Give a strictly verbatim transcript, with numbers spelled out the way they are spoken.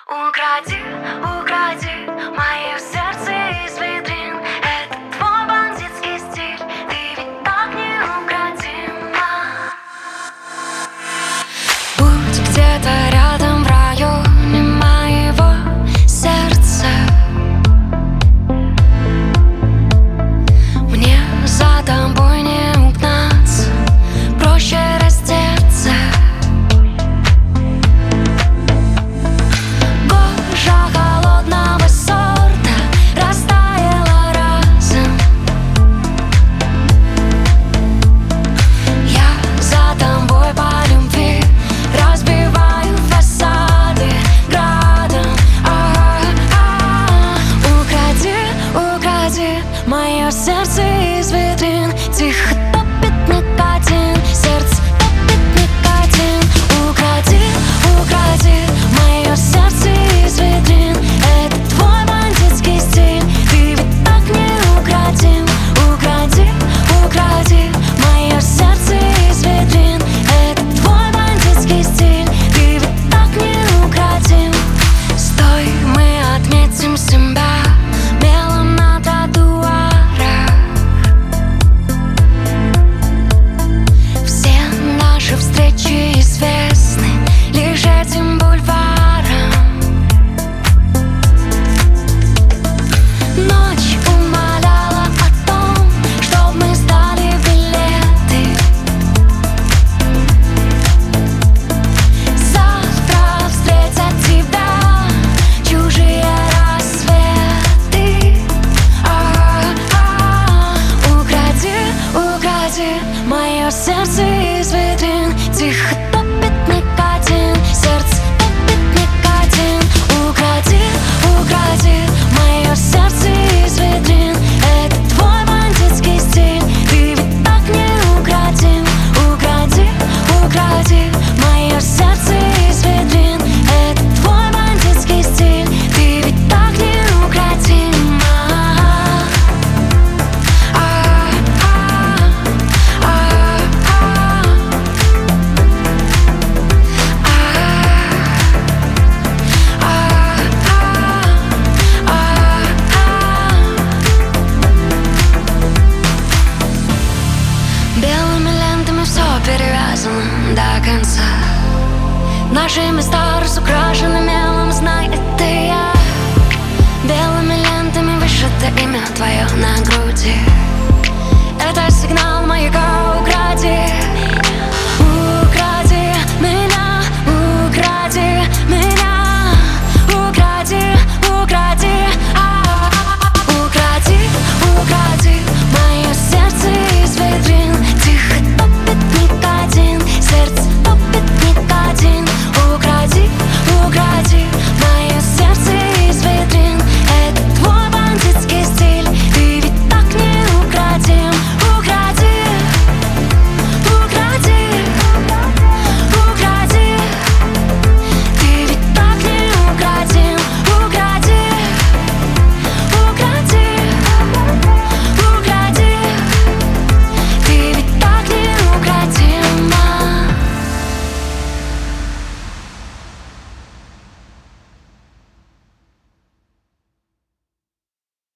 Укради, укради мое сердце из витрин. Это твой бандитский стиль, ты ведь так неукротима. Будь где-то рядом в районе моего сердца. Мне за тобой не угнаться, проще раздеться. Кожа холодного сорта растаяла разом. Я за тобой по любви разбиваю фасады градом. А-а-а. Укради, укради мое сердце из витрин. Тихо топит никотин, сердце топит никотин. Укради, укради мое сердце из витрин. Это твой бандитский стиль, ты ведь так неукротим. Укради, укради мое сердце из витрин. Это твой бандитский стиль, ты ведь так неукротим. Стой, мы отметим себя мелом на тротуарах. Все наши встречи известны лишь этим бульваром. Ночь умоляла о том, чтоб мы сдали билеты. Завтра встретят тебя чужие рассветы. А-а-а. Укради, укради мое сердце из витрин. Тихо топит никотин, сердце топит никотин. Укради, укради мое сердце из витрин. Это твой бандитский стиль, ты ведь так неукротим. Укради, укради мое сердце из витрин. Это твой бандитский стиль, ты ведь так неукротим. А-а-а. Белыми лентами все перевязано до конца. Наши места разукрашены мелом, знай, это я. Белыми лентами вышито имя твое на груди.